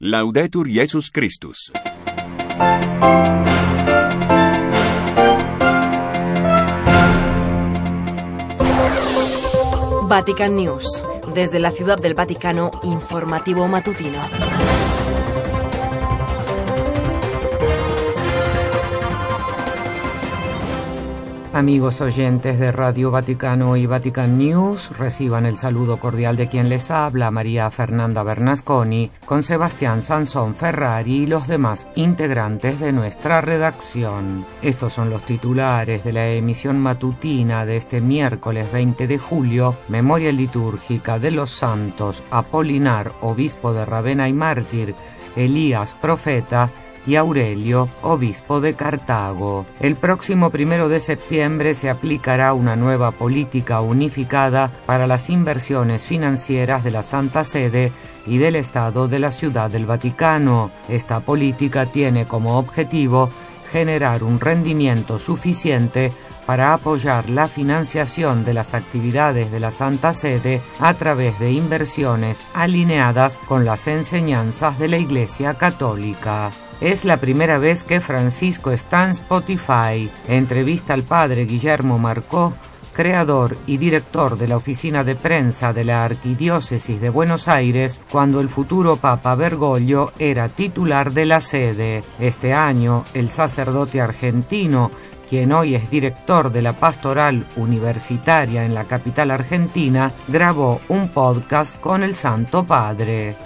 Laudetur Jesus Christus. Vatican News. Desde la Ciudad del Vaticano, informativo matutino. Amigos oyentes de Radio Vaticano y Vatican News, reciban el saludo cordial de quien les habla, María Fernanda Bernasconi, con Sebastián Sansón Ferrari y los demás integrantes de nuestra redacción. Estos son los titulares de la emisión matutina de este miércoles 20 de julio, memoria litúrgica de los santos Apolinar, obispo de Ravenna y mártir, Elías, profeta, y Aurelio, obispo de Cartago. El próximo 1 de septiembre se aplicará una nueva política unificada para las inversiones financieras de la Santa Sede y del Estado de la Ciudad del Vaticano. Esta política tiene como objetivo generar un rendimiento suficiente para apoyar la financiación de las actividades de la Santa Sede a través de inversiones alineadas con las enseñanzas de la Iglesia Católica. Es la primera vez que Francisco está en Spotify. Entrevista al padre Guillermo Marcó, creador y director de la oficina de prensa de la Arquidiócesis de Buenos Aires, cuando el futuro Papa Bergoglio era titular de la sede. Este año, el sacerdote argentino, quien hoy es director de la Pastoral Universitaria en la capital argentina, grabó un podcast con el Santo Padre.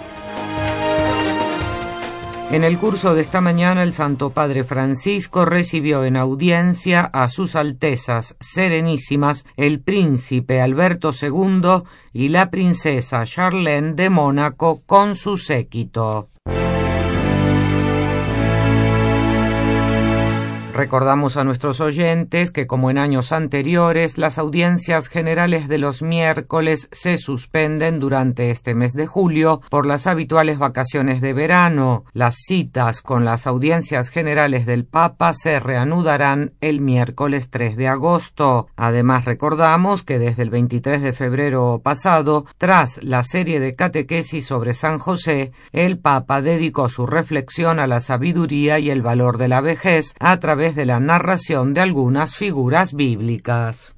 En el curso de esta mañana, el Santo Padre Francisco recibió en audiencia a sus Altezas Serenísimas el Príncipe Alberto II y la Princesa Charlene de Mónaco con su séquito. Recordamos a nuestros oyentes que, como en años anteriores, las audiencias generales de los miércoles se suspenden durante este mes de julio por las habituales vacaciones de verano. Las citas con las audiencias generales del Papa se reanudarán el miércoles 3 de agosto. Además, recordamos que desde el 23 de febrero pasado, tras la serie de catequesis sobre San José, el Papa dedicó su reflexión a la sabiduría y el valor de la vejez a través de la narración de algunas figuras bíblicas.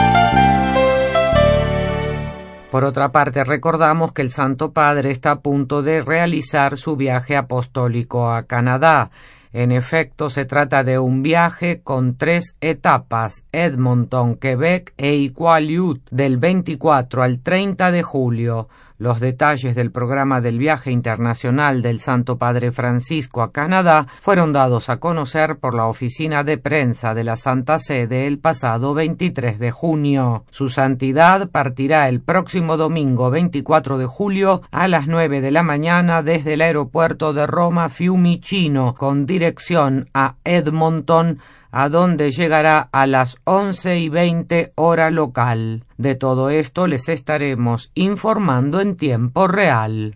Por otra parte, recordamos que el Santo Padre está a punto de realizar su viaje apostólico a Canadá. En efecto, se trata de un viaje con 3 etapas: Edmonton, Quebec e Iqaluit, del 24 al 30 de julio. Los detalles del programa del viaje internacional del Santo Padre Francisco a Canadá fueron dados a conocer por la oficina de prensa de la Santa Sede el pasado 23 de junio. Su santidad partirá el próximo domingo 24 de julio a las 9 de la mañana desde el aeropuerto de Roma Fiumicino con dirección a Edmonton, a donde llegará a las 11:20 hora local. De todo esto les estaremos informando en tiempo real.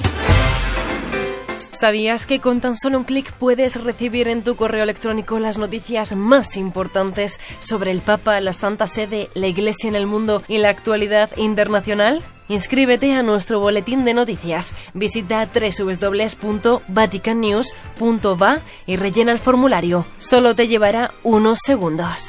¿Sabías que con tan solo un clic puedes recibir en tu correo electrónico las noticias más importantes sobre el Papa, la Santa Sede, la Iglesia en el mundo y la actualidad internacional? Inscríbete a nuestro boletín de noticias. Visita www.vaticannews.va y rellena el formulario. Solo te llevará unos segundos.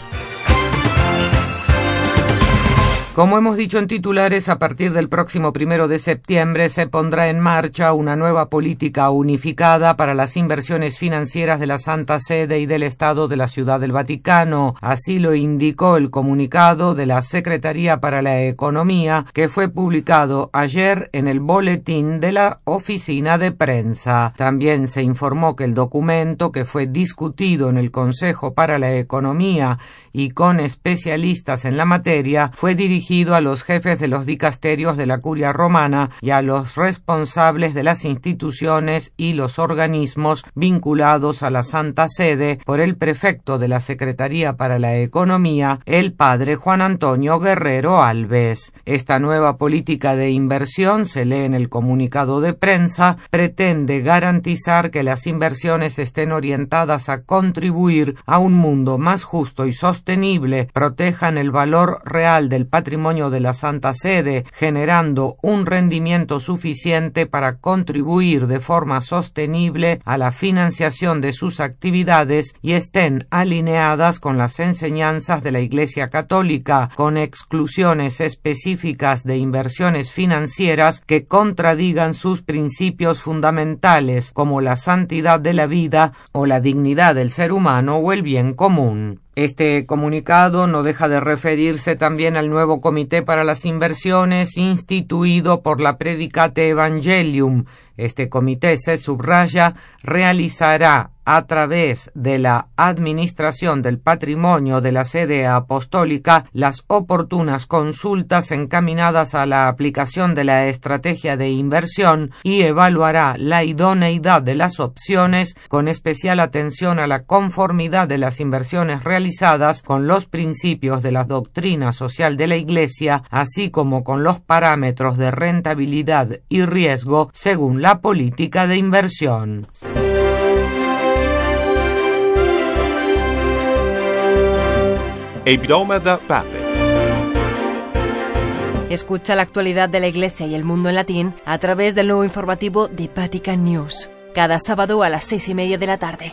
Como hemos dicho en titulares, a partir del próximo 1 de septiembre se pondrá en marcha una nueva política unificada para las inversiones financieras de la Santa Sede y del Estado de la Ciudad del Vaticano. Así lo indicó el comunicado de la Secretaría para la Economía, que fue publicado ayer en el boletín de la oficina de prensa. También se informó que el documento, que fue discutido en el Consejo para la Economía y con especialistas en la materia, fue dirigido a los jefes de los dicasterios de la Curia Romana y a los responsables de las instituciones y los organismos vinculados a la Santa Sede por el prefecto de la Secretaría para la Economía, el padre Juan Antonio Guerrero Alves. Esta nueva política de inversión, se lee en el comunicado de prensa, pretende garantizar que las inversiones estén orientadas a contribuir a un mundo más justo y sostenible, protejan el valor real del patrimonio patrimonio de la Santa Sede, generando un rendimiento suficiente para contribuir de forma sostenible a la financiación de sus actividades y estén alineadas con las enseñanzas de la Iglesia Católica, con exclusiones específicas de inversiones financieras que contradigan sus principios fundamentales, como la santidad de la vida o la dignidad del ser humano o el bien común. Este comunicado no deja de referirse también al nuevo Comité para las Inversiones instituido por la Predicate Evangelium. Este comité, se subraya, realizará a través de la administración del patrimonio de la sede apostólica las oportunas consultas encaminadas a la aplicación de la estrategia de inversión y evaluará la idoneidad de las opciones con especial atención a la conformidad de las inversiones realizadas con los principios de la doctrina social de la Iglesia, así como con los parámetros de rentabilidad y riesgo según la política de inversión. Hebdomada Pape. Escucha la actualidad de la Iglesia y el mundo en latín a través del nuevo informativo de Vatican News, cada sábado a las 6:30 de la tarde.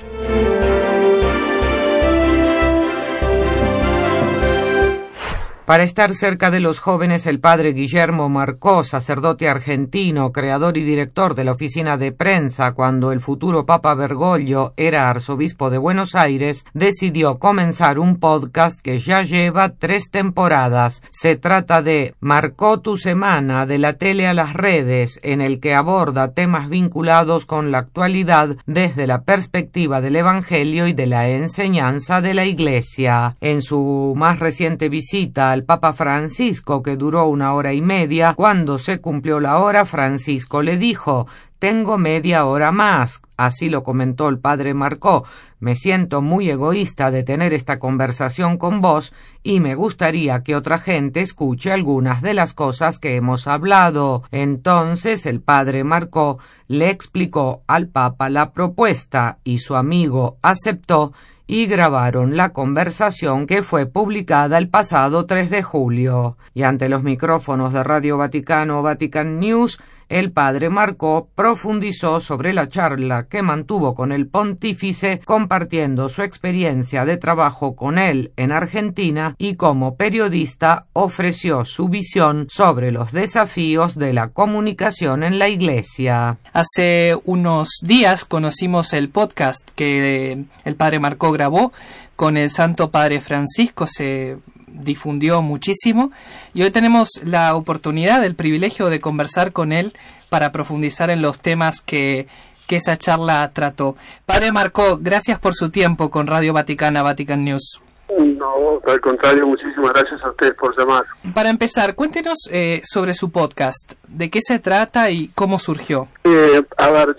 Para estar cerca de los jóvenes, el padre Guillermo Marcó, sacerdote argentino, creador y director de la oficina de prensa cuando el futuro Papa Bergoglio era arzobispo de Buenos Aires, decidió comenzar un podcast que ya lleva 3 temporadas. Se trata de Marcó tu semana, de la tele a las redes, en el que aborda temas vinculados con la actualidad desde la perspectiva del Evangelio y de la enseñanza de la Iglesia. En su más reciente visita al Papa Francisco, que duró 1 hora y media, cuando se cumplió la hora, Francisco le dijo: «Tengo media hora más». Así lo comentó el padre Marcó: «Me siento muy egoísta de tener esta conversación con vos y me gustaría que otra gente escuche algunas de las cosas que hemos hablado». Entonces el padre Marcó le explicó al Papa la propuesta y su amigo aceptó y grabaron la conversación, que fue publicada el pasado 3 de julio. Y ante los micrófonos de Radio Vaticano o Vatican News, el padre Marcó profundizó sobre la charla que mantuvo con el pontífice, compartiendo su experiencia de trabajo con él en Argentina, y como periodista ofreció su visión sobre los desafíos de la comunicación en la Iglesia. Hace unos días conocimos el podcast que el padre Marcó grabó con el Santo Padre Francisco. Se difundió muchísimo y hoy tenemos la oportunidad, el privilegio de conversar con él para profundizar en los temas que esa charla trató. Padre Marcó, gracias por su tiempo con Radio Vaticana, Vatican News. No, al contrario, muchísimas gracias a ustedes por llamar. Para empezar, cuéntenos sobre su podcast, de qué se trata y cómo surgió. A ver,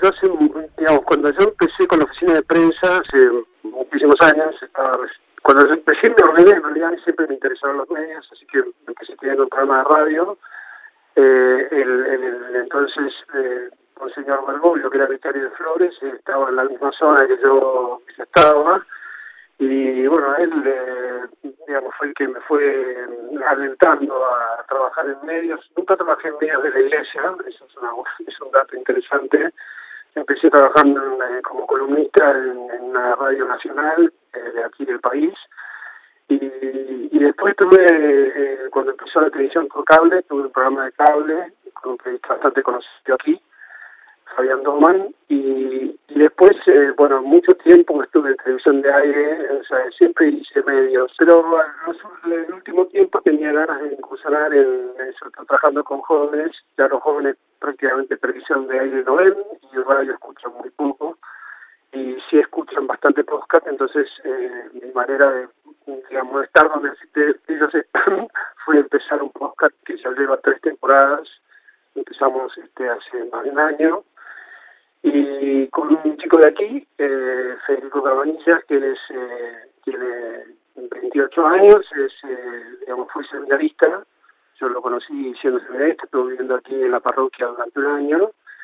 cuando yo empecé con la oficina de prensa hace muchísimos años, cuando yo empecé me ordené, en realidad siempre me interesaron los medios, así que empecé teniendo un programa de radio. Entonces, un señor Bergoglio, que era vicario de Flores, estaba en la misma zona que yo estaba, y bueno, él fue el que me fue alentando a trabajar en medios. Nunca trabajé en medios de la Iglesia, eso es un dato interesante. Empecé trabajando como columnista en una radio nacional de aquí del país, y después cuando empezó la televisión por cable, tuve un programa de cable con un periodista bastante conocido aquí, Fabián Doman, y después, mucho tiempo estuve en televisión de aire, o sea, siempre hice medios, pero en el último tiempo tenía ganas de incursionar en eso, trabajando con jóvenes. Ya los jóvenes prácticamente televisión de aire no ven, y el radio escuchan muy poco, y sí escuchan bastante podcast. Entonces mi manera de estar donde ellos están fue empezar un podcast que ya lleva 3 temporadas. Empezamos hace más de 1 año, y con un chico de aquí, Federico Cabanillas, que tiene 28 años, fue seminarista. Yo lo conocí siendo seminarista, estuve viviendo aquí en la parroquia durante 1 año,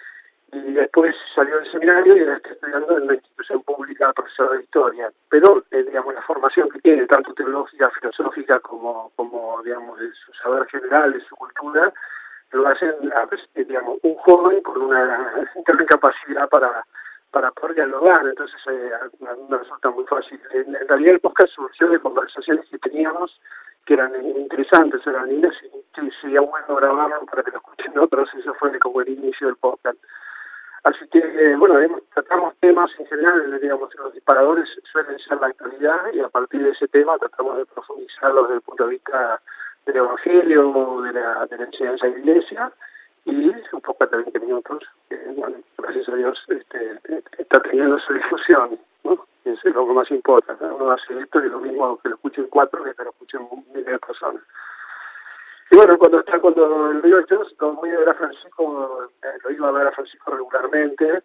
y después salió del seminario y ahora está estudiando en una institución pública, profesor de historia. Pero, digamos, la formación que tiene, tanto teológica, filosófica, como digamos, de su saber general, de su cultura, lo hacen, digamos, un joven con una gran capacidad para poder dialogar. Entonces, a mí me resulta muy fácil. En realidad, el podcast surgió de conversaciones que teníamos que eran interesantes, eran lindas, y sería bueno grabarlo para que lo escuchen otros. Eso fue como el inicio del podcast. Así que, bueno, tratamos temas en general, digamos, los disparadores suelen ser la actualidad, y a partir de ese tema tratamos de profundizarlo desde el punto de vista del Evangelio, de la enseñanza de la Iglesia, y un poco de 20 minutos, que, bueno, gracias a Dios está teniendo su difusión, ¿no? Eso es lo que más importa, ¿no? Uno hace esto y lo mismo que lo escuchen 4 que lo escuchen miles de personas. Y bueno, cuando lo iba a ver a Francisco, lo iba a ver a Francisco regularmente,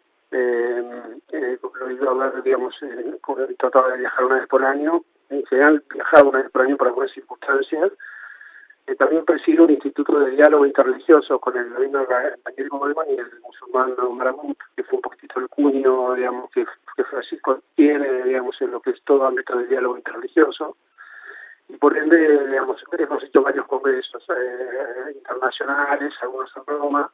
lo iba a ver, digamos, trataba de viajar una vez por año, en general viajaba una vez por año por algunas circunstancias. También presido un instituto de diálogo interreligioso con el rabino Daniel Goldman y el musulmán Maramut, que fue un poquitito el cuño, digamos, que Francisco tiene, digamos, en lo que es todo ámbito de diálogo interreligioso. Y por ende, digamos, hemos hecho varios congresos internacionales, algunos en Roma.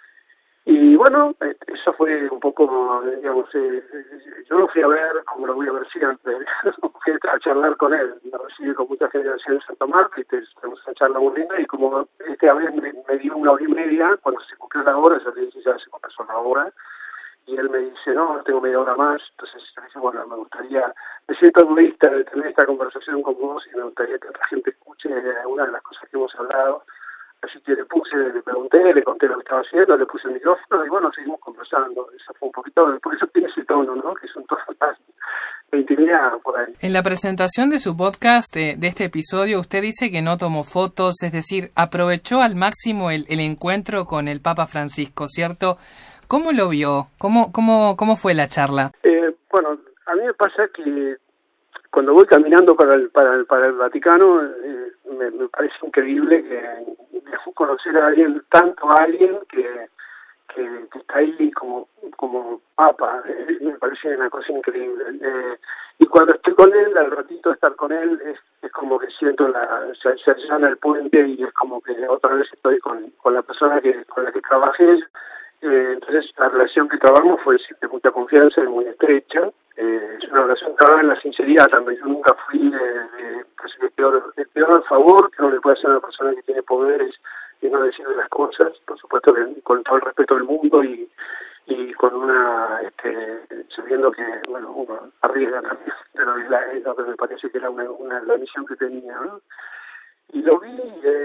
Y bueno, eso fue un poco, digamos, yo lo fui a ver como lo voy a ver siempre, fui a charlar con él, me recibí con mucha generación en Santa Marta y tenemos una charla muy linda, y como esta vez me dio 1 hora y media, cuando se cumplió la hora, yo le dije, ya se pasó la hora, y él me dice, no, tengo media hora más. Entonces yo le dije, bueno, me siento egoísta de tener esta conversación con vos y me gustaría que otra gente escuche alguna de las cosas que hemos hablado. Así que le pregunté, le conté lo que estaba haciendo, le puse el micrófono y bueno, seguimos conversando. Eso fue un poquito, por eso tiene ese tono, ¿no? Que es un tono de intimidad por ahí. En la presentación de su podcast, de este episodio, usted dice que no tomó fotos, es decir, aprovechó al máximo el encuentro con el Papa Francisco, ¿cierto? ¿Cómo lo vio? ¿Cómo fue la charla? Bueno, a mí me pasa que cuando voy caminando para el Vaticano, me parece increíble que conocer a alguien, tanto a alguien que está ahí como papa, me parece una cosa increíble. Y cuando estoy con él, al ratito de estar con él, es como que siento se allana el puente y es como que otra vez estoy con la persona con la que trabajé. Entonces la relación que trabajamos fue de mucha confianza y muy estrecha. Es una relación que trabajaba en la sinceridad también. Yo nunca fui el peor favor que uno le puede hacer a una persona que tiene poderes y no decirle las cosas, por supuesto que con todo el respeto del mundo y con una sabiendo que bueno, uno arriesga también, pero es lo que me parece que era la misión que tenía, ¿no? Y lo vi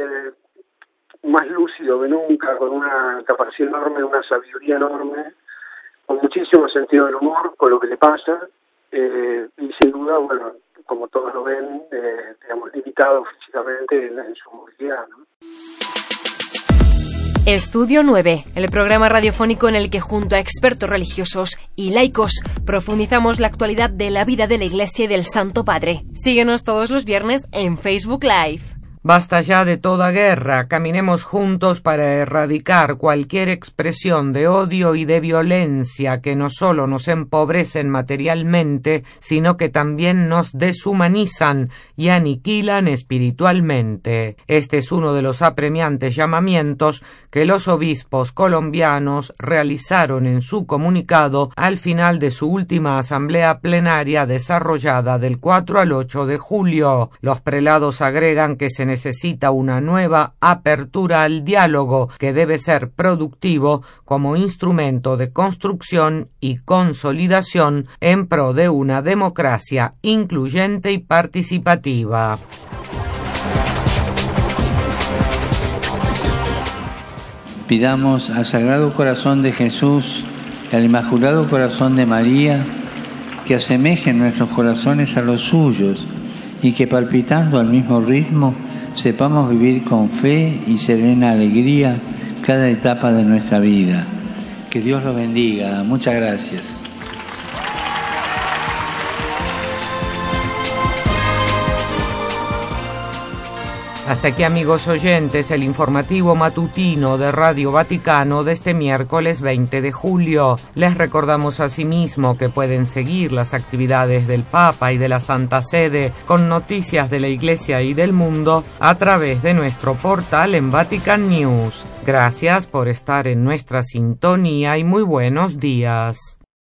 más lúcido que nunca, con una capacidad enorme, una sabiduría enorme, con muchísimo sentido del humor, con lo que le pasa, y sin duda, bueno, como todos lo ven, digamos, limitado físicamente en su movilidad, ¿no? Estudio 9, el programa radiofónico en el que junto a expertos religiosos y laicos profundizamos la actualidad de la vida de la Iglesia y del Santo Padre. Síguenos todos los viernes en Facebook Live. Basta ya de toda guerra, caminemos juntos para erradicar cualquier expresión de odio y de violencia que no solo nos empobrecen materialmente, sino que también nos deshumanizan y aniquilan espiritualmente. Este es uno de los apremiantes llamamientos que los obispos colombianos realizaron en su comunicado al final de su última asamblea plenaria desarrollada del 4 al 8 de julio. Los prelados agregan que se necesita una nueva apertura al diálogo que debe ser productivo como instrumento de construcción y consolidación en pro de una democracia incluyente y participativa. Pidamos al Sagrado Corazón de Jesús y al Inmaculado Corazón de María que asemejen nuestros corazones a los suyos y que palpitando al mismo ritmo sepamos vivir con fe y serena alegría cada etapa de nuestra vida. Que Dios los bendiga. Muchas gracias. Hasta aquí, amigos oyentes, el informativo matutino de Radio Vaticano de este miércoles 20 de julio. Les recordamos asimismo que pueden seguir las actividades del Papa y de la Santa Sede con noticias de la Iglesia y del mundo a través de nuestro portal en Vatican News. Gracias por estar en nuestra sintonía y muy buenos días.